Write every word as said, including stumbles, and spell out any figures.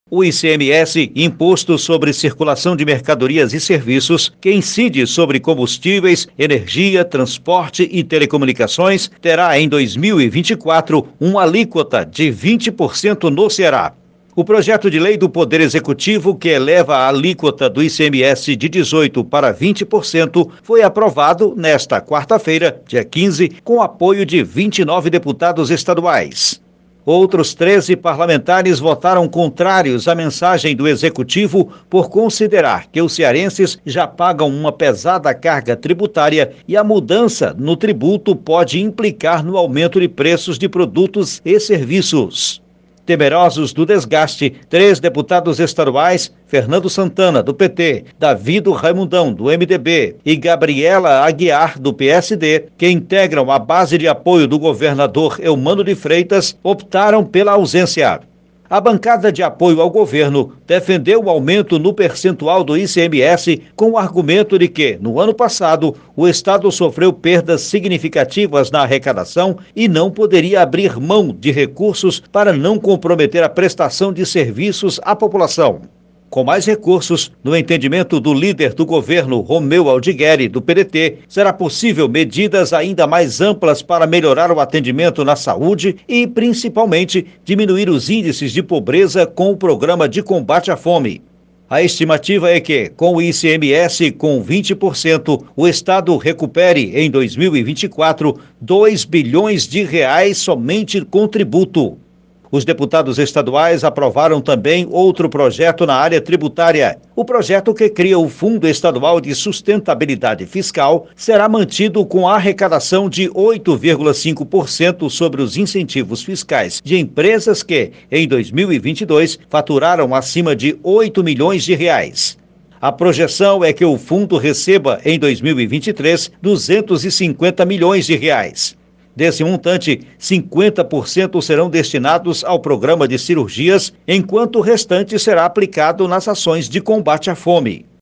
O I C M S, Imposto sobre Circulação de Mercadorias e Serviços, que incide sobre combustíveis, energia, transporte e telecomunicações, terá em dois mil e vinte e quatro uma alíquota de vinte por cento no Ceará. O projeto de lei do Poder Executivo, que eleva a alíquota do I C M S de dezoito por cento para vinte por cento, foi aprovado nesta quarta-feira, dia quinze, com apoio de vinte e nove deputados estaduais. Outros treze parlamentares votaram contrários à mensagem do Executivo por considerar que os cearenses já pagam uma pesada carga tributária e a mudança no tributo pode implicar no aumento de preços de produtos e serviços. Temerosos do desgaste, três deputados estaduais, Fernando Santana, do P T, Davi do Raimundão, do M D B e Gabriela Aguiar, do P S D, que integram a base de apoio do governador Eumano de Freitas, optaram pela ausência. A bancada de apoio ao governo defendeu o aumento no percentual do I C M S com o argumento de que, no ano passado, o Estado sofreu perdas significativas na arrecadação e não poderia abrir mão de recursos para não comprometer a prestação de serviços à população. Com mais recursos, no entendimento do líder do governo, Romeu Aldigueri, do P D T, será possível medidas ainda mais amplas para melhorar o atendimento na saúde e, principalmente, diminuir os índices de pobreza com o programa de combate à fome. A estimativa é que, com o I C M S com vinte por cento, o Estado recupere, em dois mil e vinte e quatro, dois bilhões de reais somente com tributo. Os deputados estaduais aprovaram também outro projeto na área tributária. O projeto que cria o Fundo Estadual de Sustentabilidade Fiscal será mantido com a arrecadação de oito vírgula cinco por cento sobre os incentivos fiscais de empresas que, em dois mil e vinte e dois, faturaram acima de oito milhões de reais. A projeção é que o fundo receba, em dois mil e vinte e três, duzentos e cinquenta milhões de reais. Desse montante, cinquenta por cento serão destinados ao programa de cirurgias, enquanto o restante será aplicado nas ações de combate à fome.